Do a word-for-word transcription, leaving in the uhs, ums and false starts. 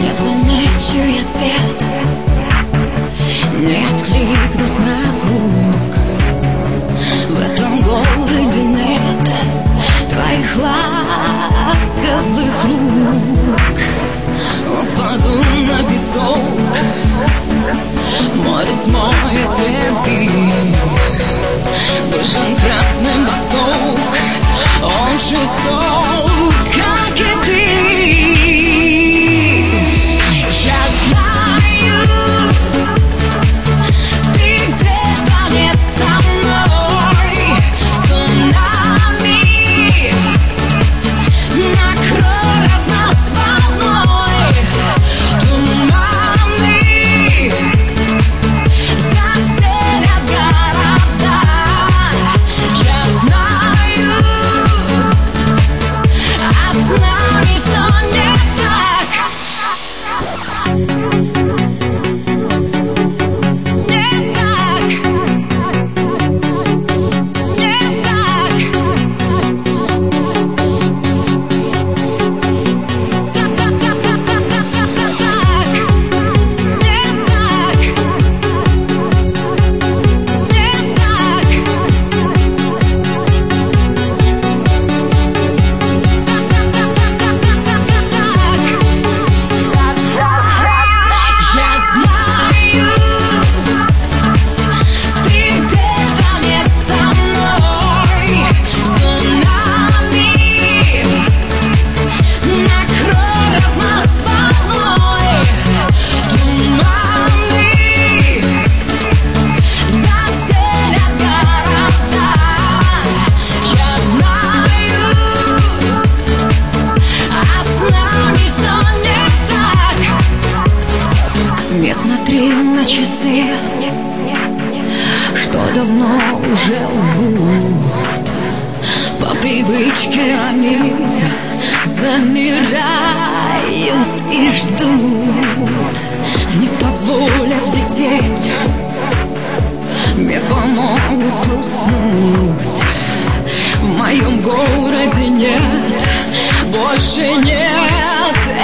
Не замечу я свет, не откликнусь на звук. В этом городе нет твоих ласковых рук. Упаду на песок, море смоет следы. Выжжен красным восток, он жесток, как и ты. Я знаю, ты где-то не со мной. Цунами накроет нас волной. Туманы заселят города. Я знаю, а с нами все не так. Не так. Не так. Я знаю, ты где-то не со мной. Цунами накроет нас волной. Туманы заселят города. Я знаю, а с нами все не так. Не смотри на часы, что давно уже лгут. По привычке они замирают и ждут. Не позволят взлететь, не помогут уснуть. В моем городе нет, больше нет